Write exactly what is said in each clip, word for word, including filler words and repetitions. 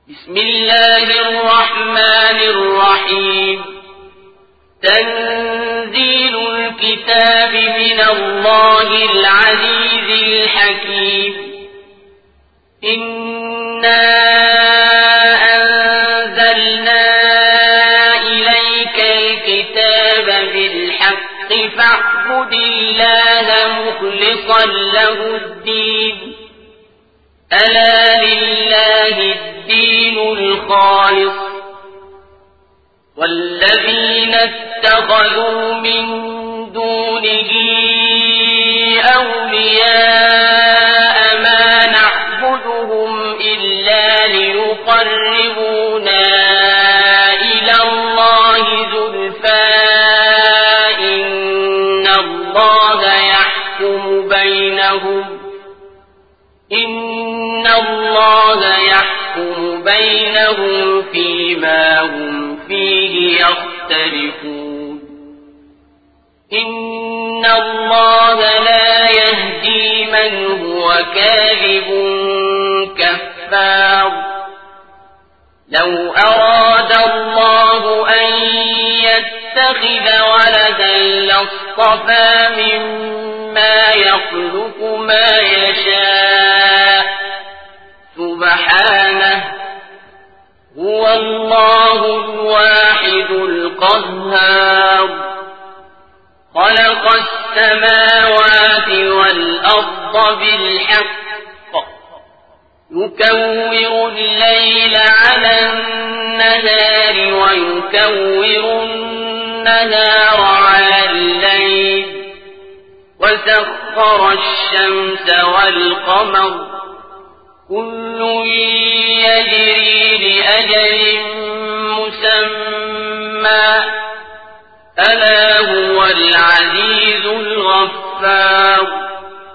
بسم الله الرحمن الرحيم تنزيل الكتاب من الله العزيز الحكيم إنا أنزلنا إليك الكتاب بالحق فاعبد الله مخلصا له الدين ألا لله الدين الخالص والذين اتخذوا من دونه أولياء ما نعبدهم إلا ليقربونا إلى الله زلفى إن الله يحكم بينهم إن الله يحكم بينهم فيما هم فيه يختلفون إن الله لا يهدي من هو كاذب كفار لو أراد الله أن يتخذ ولدا لاصطفى مما يخلق ما يشاء سبحانه هو الله الواحد القهار خلق السماوات والأرض بالحق يكور الليل على النهار ويكور النهار على الليل وسخر الشمس والقمر كل يجري لأجل مسمى ألا هو العزيز الغفار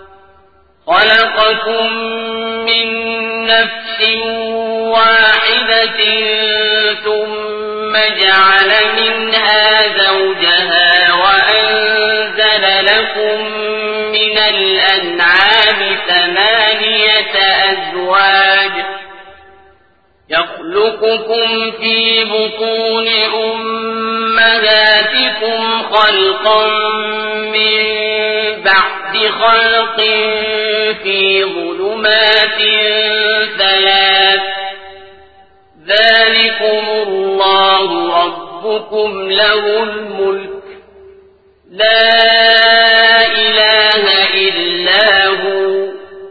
خلقكم من نفس واحدة ثم جعل منها زوجها وأنزل لكم من الأنعام ثمانية أزواج يخلقكم في بطون أمهاتكم خلقا من بعد خلق في ظلمات ثلاث ذلكم الله ربكم له الملك لا إله إلا هو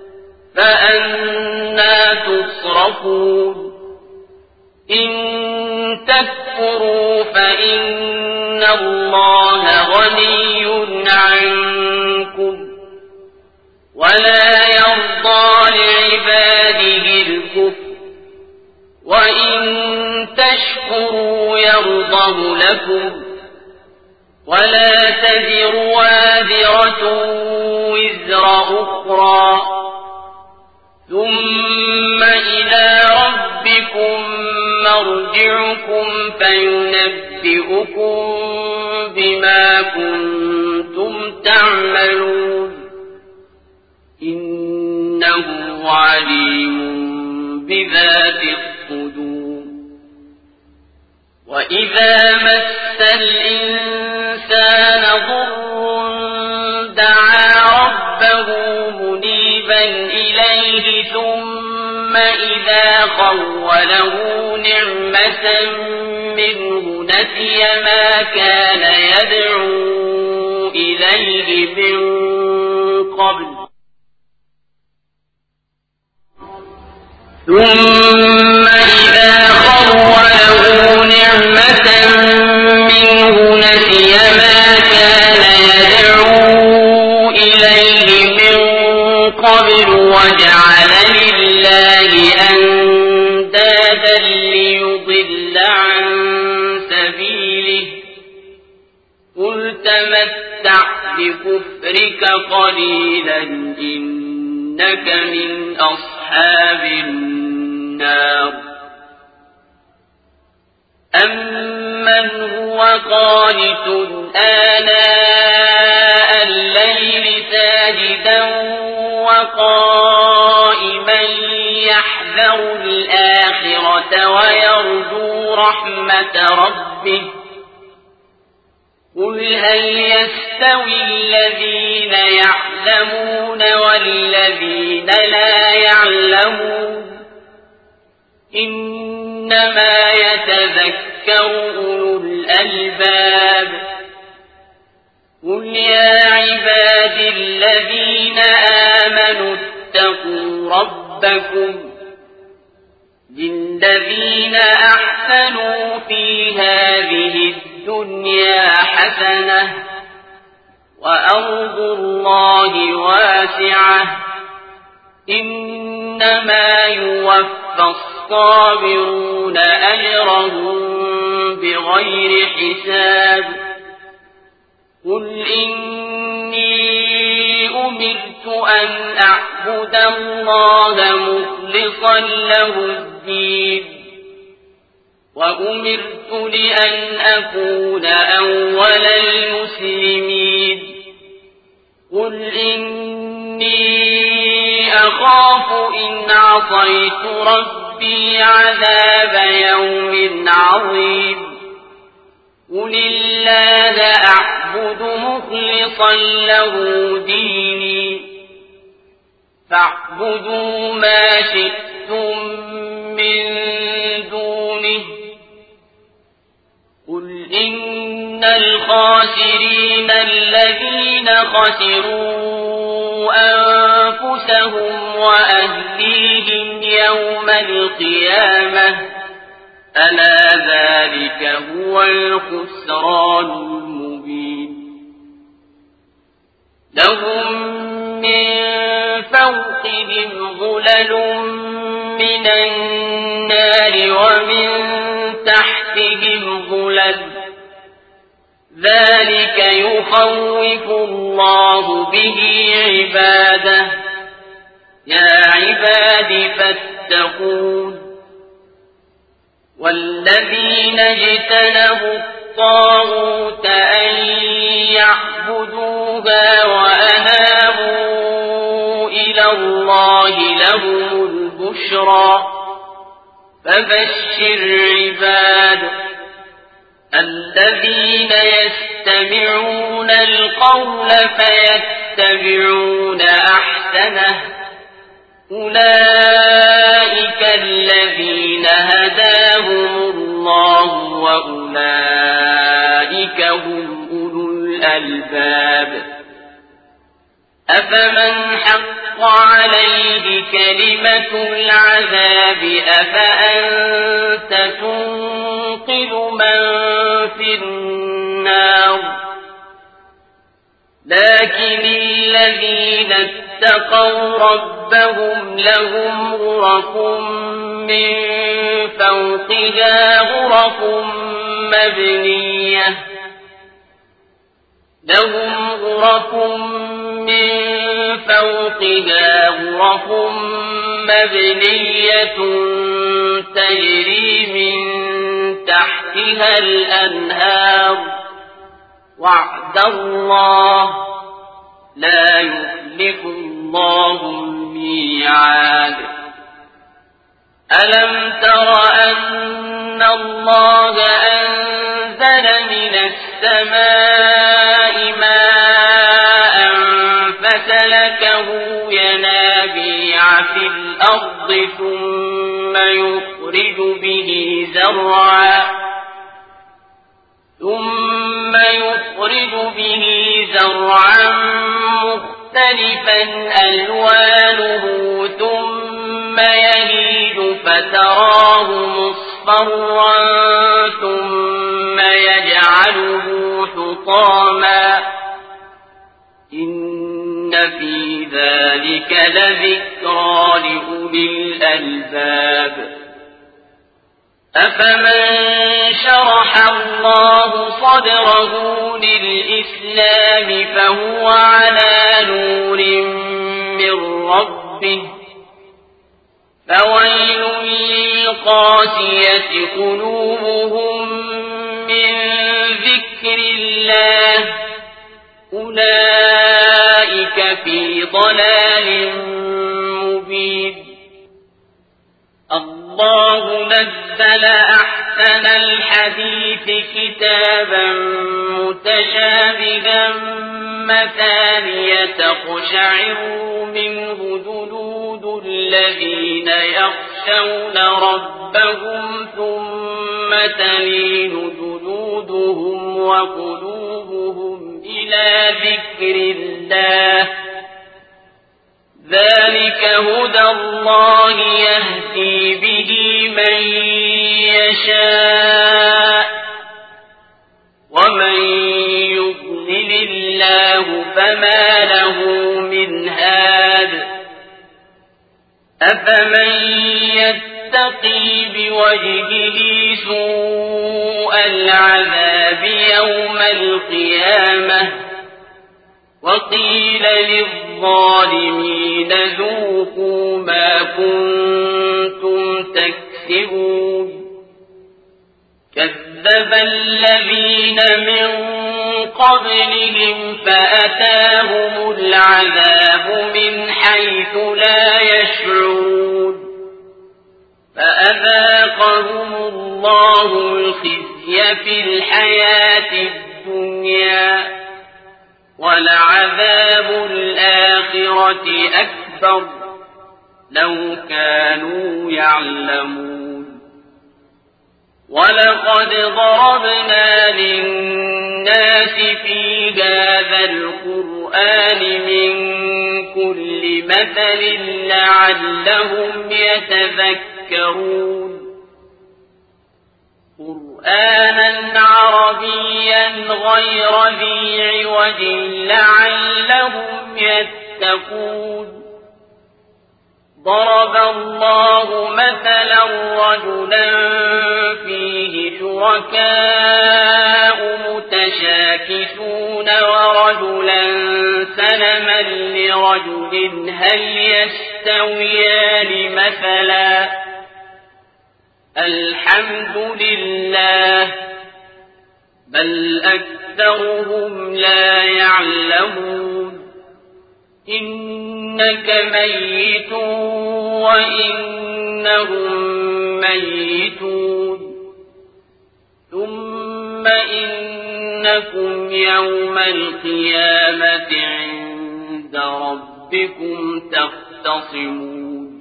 فأنى تصرفون إن تكفروا فإن الله غني عنكم ولا يرضى لعباده الكفر وإن تشكروا يرضه لكم ولا تزر وازرة وزر أخرى ثم إلى ربكم مرجعكم فينبئكم بما كنتم تعملون إنه عليم بذات الصدور وإذا مس الإنسان ضر دعا ربه منيبا إليه ثم إذا خوله نعمة منه نسي ما كان يدعو إليه من قبل ثم إذا خوله نعمة منه نسي ما كان يدعو إليه من قبل وجعل لله أندادا ليضل عن سبيله قل تمتع بكفرك قليلا إنك من أصحاب النار أمن هو قانت آناء الليل ساجدا وقائما يحذر يحذر الآخرة ويرجو رحمة ربه قل هل يستوي الذين يعلمون والذين لا يعلمون إنما يتذكر أولو الألباب قل يا عبادي الذين آمنوا اتقوا ربكم للذين أحسنوا في هذه الدنيا حسنة وأرض الله واسعة إنما يوفى الصابرون أجرهم بغير حساب قل إني أمرت أن أعبد الله مخلصا له الدين وأمرت لأن أكون أول المسلمين قل إني أخاف إن عصيت ربي عذاب يوم عظيم قل الله أعبد مخلصا له ديني فاعبدوا ما شئتم من دونه قل إن الخاسرين الذين خسروا أنفسهم وأهليهم يوم القيامة ألا ذلك هو الخسران المبين لهم من فوقهم ظلل من النار ومن تحتهم ظلل ذلك يخوف الله به عباده يا عباد فاتقون والذين اجتنبوا الطاغوت أن يعبدوها وأنابوا إلى الله لهم البشرى فبشر عباد الذين يستمعون القول فيتبعون أحسنه أولئك الذين هداهم الله وأولئك هم أولو الألباب أفمن حق عليه كلمة العذاب أفأنت تنقذ من في النار لكن الذين اتقوا ربهم لهم غرف من فوقها غرف مبنية لهم غرف من فوقها غرف مبنية تجري من تحتها الأنهار وعد الله لا يخلف الله الميعاد ألم تر أن الله أنزل من السماء ماء فسلكه ينابيع في الأرض ثم يخرج به زرعا ثم يخرج به زرعا مختلفا ألوانه ثم يهيج فتراه مصفرا ثم يجعله حطاما إن في ذلك لذكرى لأولي الألباب أفمن شرح الله صدره للإسلام فهو على نور من ربه فويل للقاسية قلوبهم من ذكر الله أولئك في ضلال مبين الله نزل أحسن الحديث كتابا متشابها مثانية تقشعر منه جلود الذين يخشون ربهم ثم تلين جلودهم وقلوبهم إلى ذكر الله ذلك هدى الله يهدي به من يشاء ومن يضلل الله فما له من هاد أفمن يتقي بوجهه سوء العذاب يوم القيامة وقيل للظالمين ذوقوا ما كنتم تكسبون كذب الذين من قبلهم فأتاهم العذاب من حيث لا يشعرون فأذاقهم الله الخزي في الحياة الدنيا ولعذاب الآخرة أكبر لو كانوا يعلمون ولقد ضربنا للناس في هذا القرآن من كل مثل لعلهم يتذكرون قرآنا عربيا غير ذي عوج لعلهم يتقون ضرب الله مثلا رجلا فيه شركاء متشاكسون ورجلا سلما لرجل هل يستويان مثلا الحمد لله بل أكثرهم لا يعلمون إنك ميت وإنهم ميتون ثم إنكم يوم القيامة عند ربكم تختصمون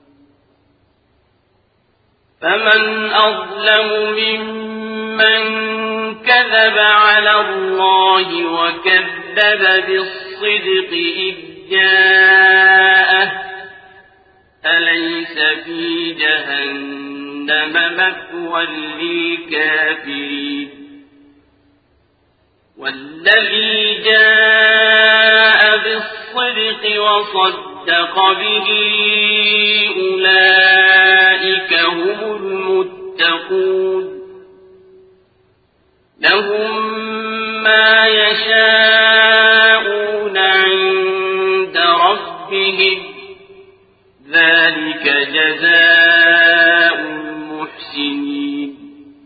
فمن أظلم ممن كذب على الله وكذب بالصدق إذ جاءه أليس في جهنم مثوى للكافرين والذي جاء بالصدق وصدق به أولئك هم المتقون لهم ما يشاءون عند ربهم ذلك جزاء المحسنين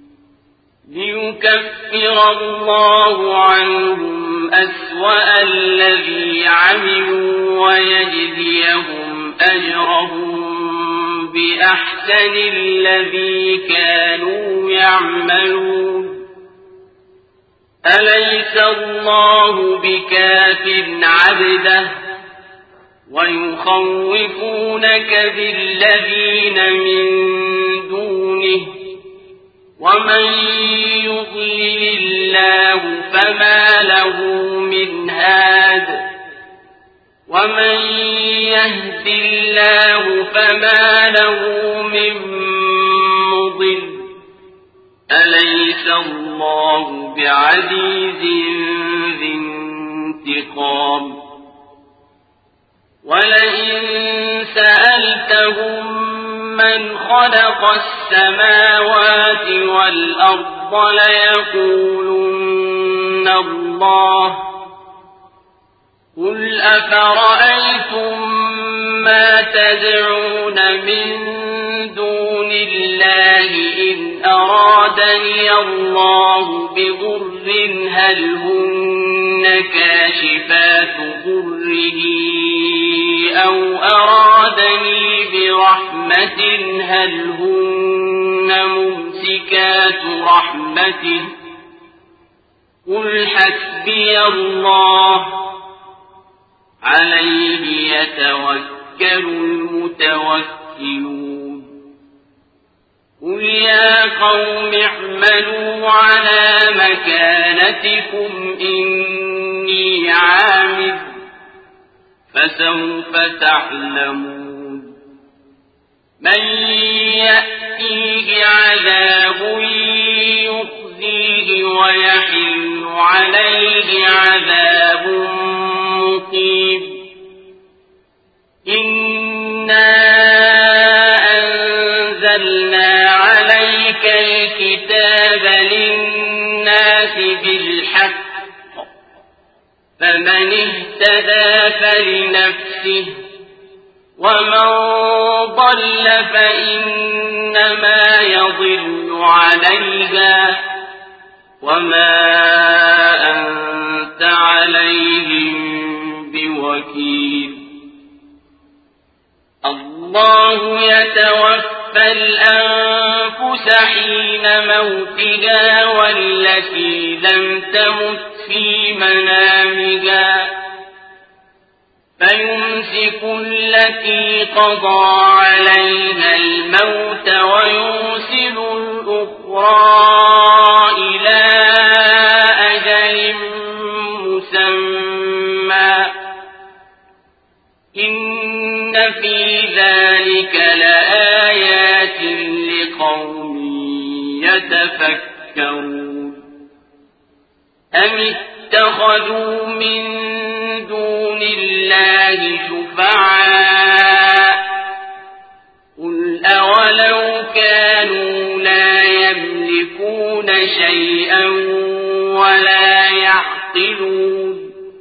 ليكفر الله عنهم أسوأ الذي عملوا ويجزيهم أجرهم بأحسن الذي كانوا يعملون أليس الله بكاف عبده ويخوفونك بالذين من دونه ومن يضلل الله فما له من هاد ومن يهد الله فما له من مضل أليس الله بعزيز ذي انتقام ولئن سألتهم من خلق السماوات والأرض ليقولن الله قل أفرأيتم ما تدعون من دون الله إن أرادني الله بضر هل هن كاشفات ضره أو أرادني برحمة رحمة هل هن ممسكات رحمته قل حسبي الله عليه يتوكل المتوكلون قل يا قوم اعملوا على مكانتكم إني عامل فسوف تعلمون من يأتيه عذاب يخزيه ويحل عليه عذاب مقيم إنا أنزلنا عليك الكتاب للناس بالحق فمن اهتدى فلنفسه ومن ضل فإنما يضل عليها وما أنت عليهم بوكيل الله يتوفى الأنفس حين موتها والتي لم تمت في منامها فيمسك التي قضى عليها الموت ويرسل الأخرى إلى أجل مسمى إن في ذلك لآيات لقوم يتفكرون أم اتخذوا من دون الله شفعاء قل أولو كانوا لا يملكون شيئا ولا يعقلون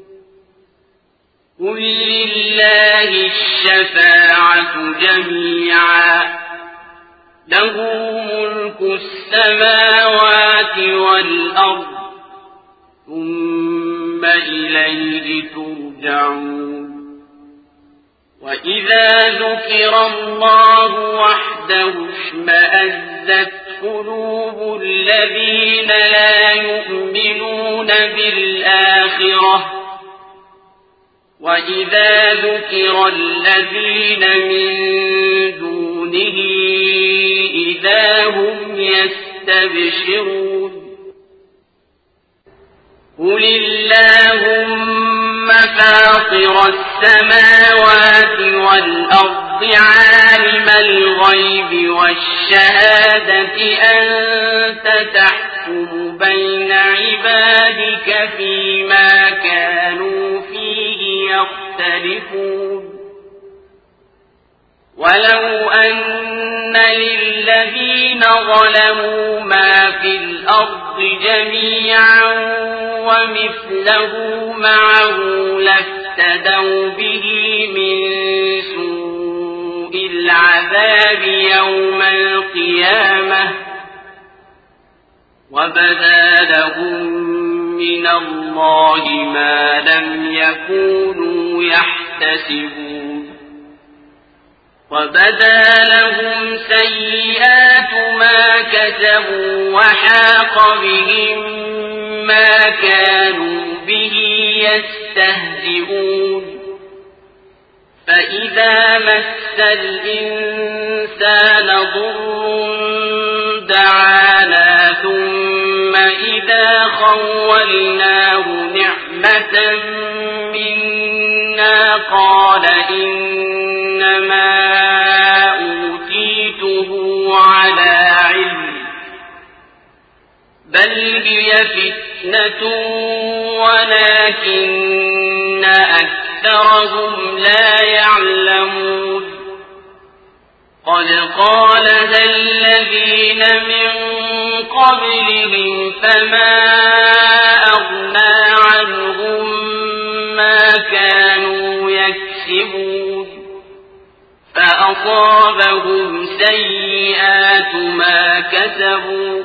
قل لله الشفاعة جميعا له ملك السماوات والأرض ثم إليه ترجعون وإذا ذكر الله وحده اشمأزت قلوب الذين لا يؤمنون بالآخرة وإذا ذكر الذين من دونه إذا هم يستبشرون قل اللهم فاطر السماوات والأرض عالم الغيب والشهادة أنت تحكم بين عبادك فيما كانوا فيه يختلفون ولو أن للذين ظلموا ما في الأرض جميعا ومثله معه لافتدوا به من سوء العذاب يوم القيامة وبدا لهم من الله ما لم يكونوا يحتسبون وبدا لهم سيئات ما كسبوا وحاق بهم ما كانوا به يستهزئون فإذا مس الإنسان ضر دعانا ثم إذا خولناه نعمة منا قال إنما أوتيته على علم بل هي فتنة ولكن أكثرهم لا يعلمون قد قالها الذين من قبلهم فما أغنى عنهم ما كانوا يكسبون فأصابهم سيئات ما كسبوا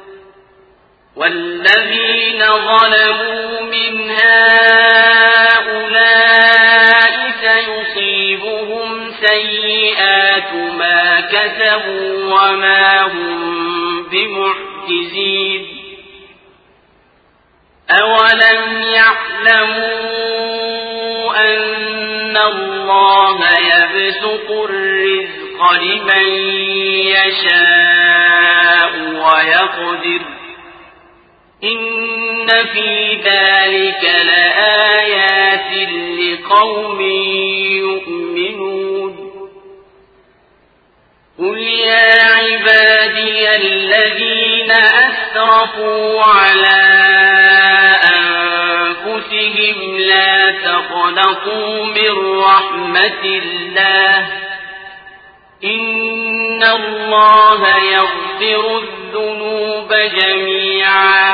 والذين ظلموا من هؤلاء سيصيبهم سيئات ما كسبوا وما هم بمعجزين أولم يعلموا أن الله يبسط الرزق لمن يشاء ويقدر إن في ذلك لآيات لقوم يؤمنون قل يا عبادي الذين أسرفوا على أنفسهم لا تقنطوا من رحمة الله إن الله يغفر الذنوب جميعا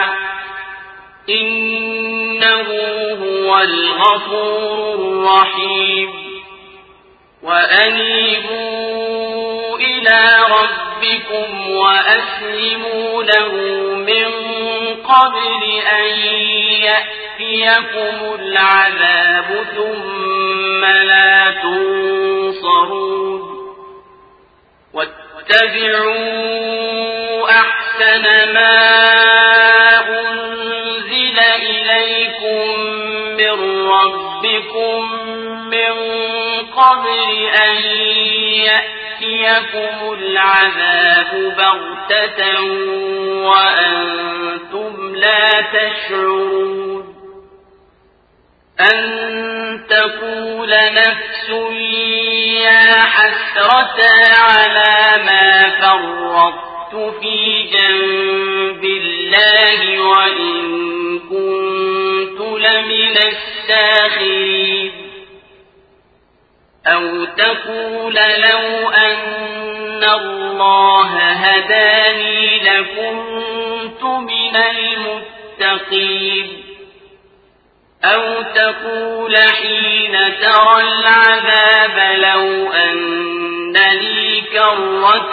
إنه هو الغفور الرحيم وأنيبوا إلى ربكم وأسلموا له من قبل أن يأتيكم العذاب ثم لا تنصرون واتبعوا أحسن ما أنزل إليكم من ربكم من قبل أن يأتيكم العذاب بغتة وأنتم لا تشعرون أن تقول نفس يا حسرة على ما فرطت في جنب الله وإن كنت لمن الساخرين أو تقول لو أن الله هداني لكنت من المتقين أو تقول حين ترى العذاب لو أن لي كرة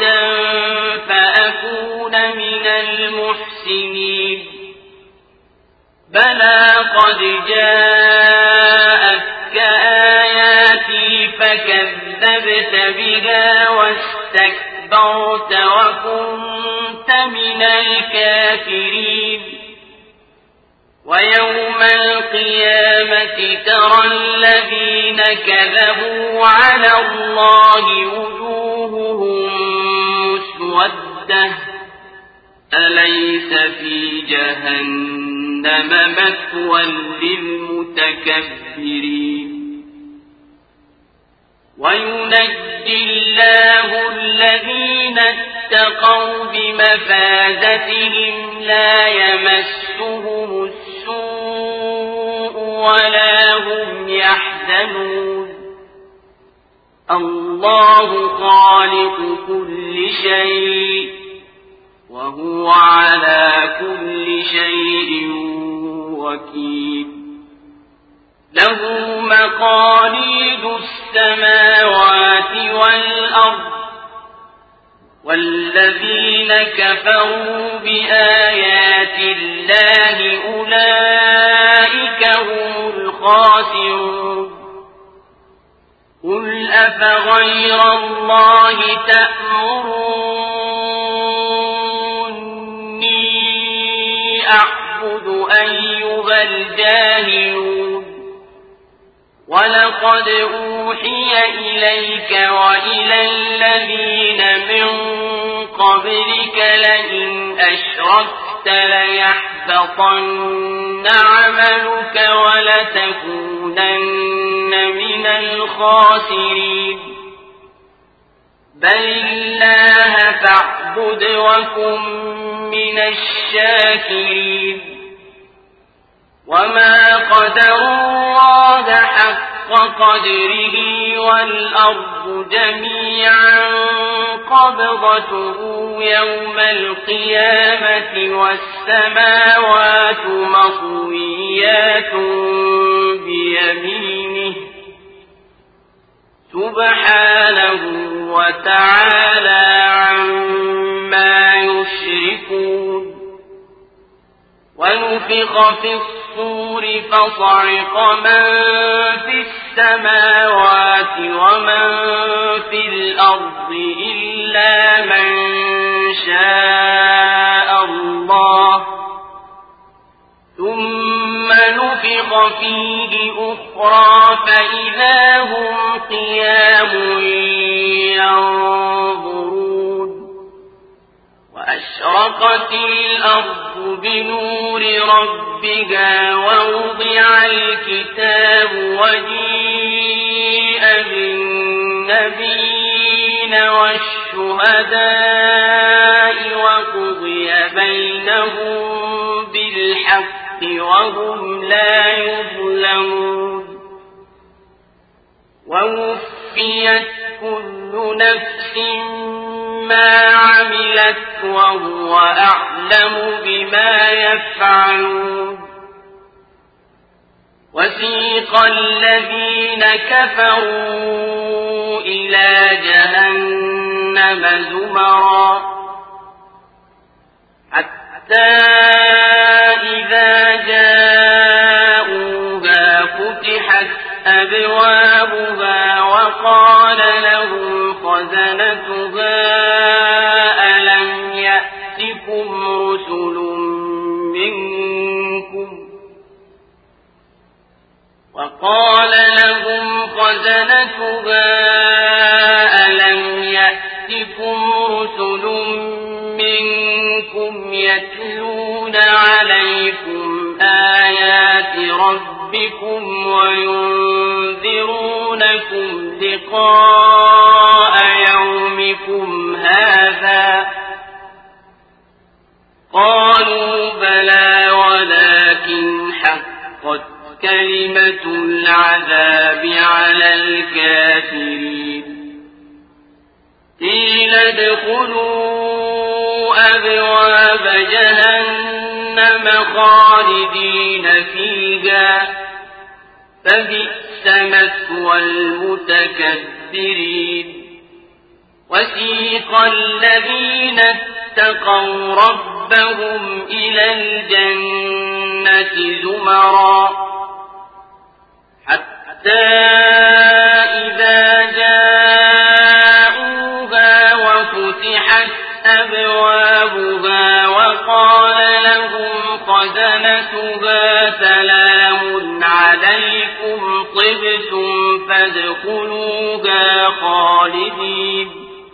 فأكون من المحسنين بلى قد جاءتك آياتي فكذبت بها واستكبرت وكنت من الكافرين ويوم القيامة ترى الذين كذبوا على الله وجوههم مسودة أليس في جهنم مثوى للمتكبرين وينجي الله الذين اتقوا بمفازتهم لا يمسهم السوء ولا هم يحزنون الله خالق كل شيء وهو على كل شيء وكيل له مقاليد السماوات والأرض والذين كفروا بآيات الله أولئك هم الخاسرون قل أفغير الله تأمروني أعبد أيها الجاهلون ولقد أوحي إليك وإلى الذين من قبلك لئن أشركت ليحبطن عملك ولتكونن من الخاسرين بل الله فاعبد وكن من الشاكرين وما قدروا الله حق قدره والأرض جميعا قبضته يوم القيامة والسماوات مطويات بيمينه سبحانه وتعالى عما يشركون ونفخ في الصور فصعق من في السماء السماوات ومن في الأرض إلا من شاء الله ثم نفخ فيه أخرى فإذا هم قيام ينظرون وأشرقت الأرض بنور ربها ووضع الكتاب وجيء بالنبيين والشهداء وقضي بينهم بالحق وهم لا يظلمون ووفيت كل نفس ما عملت وهو أعلم بما يفعلون وسيق الذين كفروا إلى جهنم زمرا حتى إذا جاءوها فتحت أبوابها وقال لهم خزنتها ألم يأتكم رسل منكم وقال لهم خزنتها ألم يأتكم رسل منكم يتلون عليكم آيات ربكم وينذرونكم لقاء يومكم هذا قالوا بلى ولكن حقت كلمة العذاب على الكافرين قيل ادخلوا أبواب جهنم خالدين فيها فبئس مثوى المتكبرين وسيق الذين اتقوا ربهم إلى الجنة زمرا حتى إذا جاءوها وفتحت أبوابها وقال لهم خزنتها سلام عليكم طبتم فادخلوها خالدين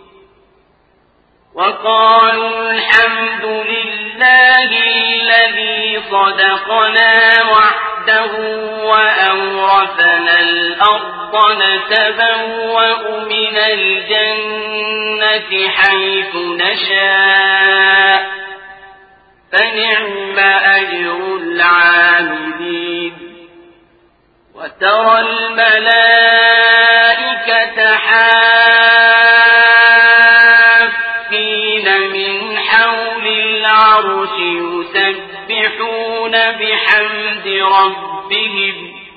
وقالوا الحمد لله الذي صدقنا وعده وأورثنا الأرض نتبوأ من الجنة حيث نشاء فنعم أجر العاملين وترى الملائكة حافين من حول العرش يسبحون بحمد ربهم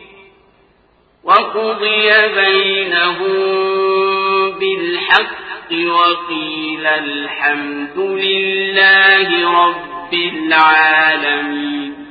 وقضي بينهم بالحق وقيل الحمد لله رب العالمين